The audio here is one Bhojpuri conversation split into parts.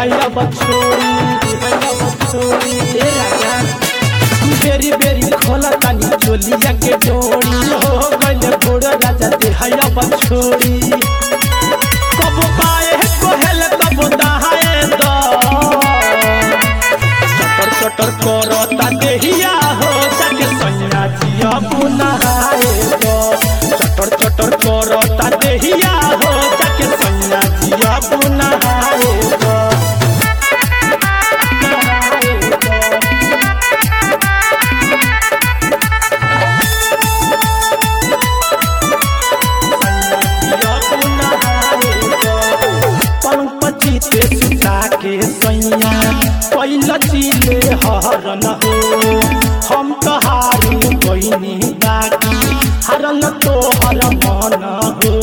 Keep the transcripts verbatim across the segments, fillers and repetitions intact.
हैया बछोरी हैया बछोरी ए राजा बेरी बेरी खोला तानी चोलिया के डोरी हो गइले गोड़ राजा दे हैया बछोरी कब पाए कोहेल तब दहाए द चटर चटर करता देहिया हो जाके सैया जिया बुनाए द चटर चटर करता देहिया हो जाके सैया जिया बुनाए द के सैया पहिला चिले हरन हो हम तो हारी बहिनी बाकी हरन तो हर मन हो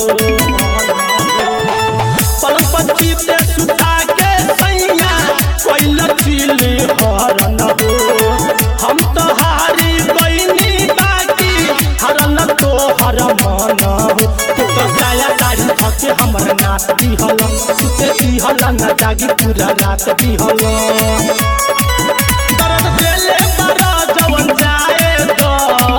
पलंग पची पे सुता के सैया पहिला चिले हरन हो हम तो हारी बहिनी बाकी हरन तो हर मन हो तो साया साड़ी धके हमर नाच दिहल सुते दिहल ना जागी पूरा रात दिहल दर्द देले बड़ा जवन जाए तो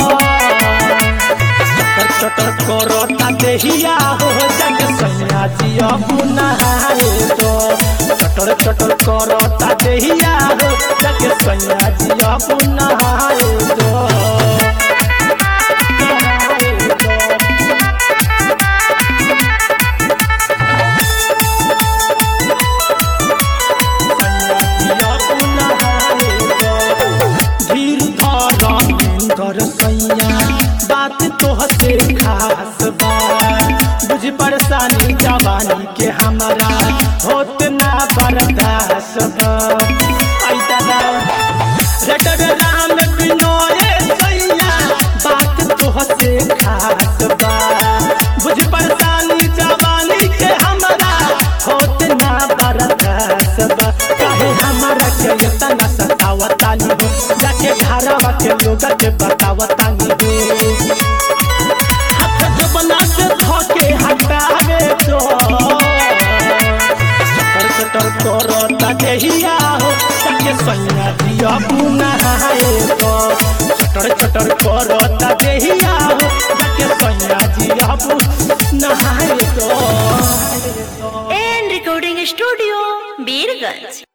चटर चटर करता देहिया हो जाके सैया जिया बुनाए तो चटर चटर करता देहिया हो जाके सैया जिया बुनाए तो बात तो हसे खास बा बुझ परेशानी जवानी के हमारा होत ना बर्दाश्त बा आई दादा रटब राम बिनोए सैया बात तो हसे खास बा बुझ परेशानी जवानी के हमारा होत ना बर्दाश्त बा काहे हमारा के इतना सतावतानी हो जाके घरवा के लोग के बतावतानी हो हाथ जो बना के धके हटावे तो चटर चटर करता देहिया हो जाके सैया जिया बुनाए तो चटर चटर करता देहिया हो जाके सैया जिया बुनाए तो एंड रिकॉर्डिंग स्टूडियो बीरगंज।